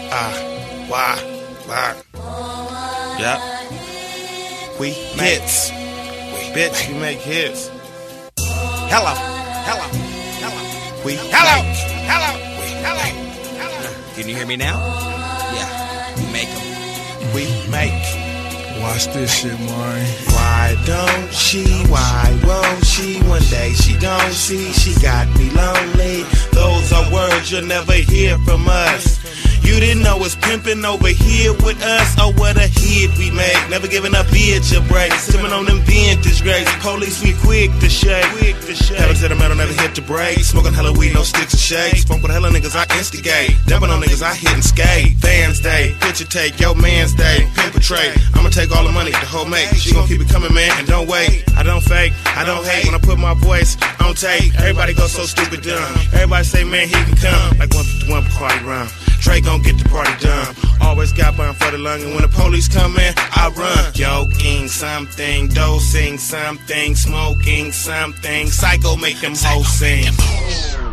Why? Yep. We hits. Bitch, we make hits. Hello. Can you hear me now? Yeah, we make them. We make. Watch this shit, man. Why don't she? Why won't she? One day she don't see. She got me lonely. Those are words you'll never hear from us. You didn't know it's pimping over here with us. Oh, what a hit we make. Never giving up bitch a break. Sipping on them vintage grapes. Police, we quick to shake. Pedal to the metal, never hit the brakes. Smoking hella weed, no sticks or shakes. Funk with hella niggas, I instigate. Dumping on niggas, I hit and skate. Fans day, picture take, yo man's day. Pimp a tray. I'ma take all the money, the whole make. She gon' keep it coming, man, and don't wait. I don't fake, I don't hate. When I put my voice on tape, everybody go so stupid dumb. Everybody say, man, he can come. Like 151 Bacardi rum. Trey gon' get the party done. Always got burn for the lung, and when the police come in, I run. Joking something, dosing something, smoking something. Psycho make them hoes sing.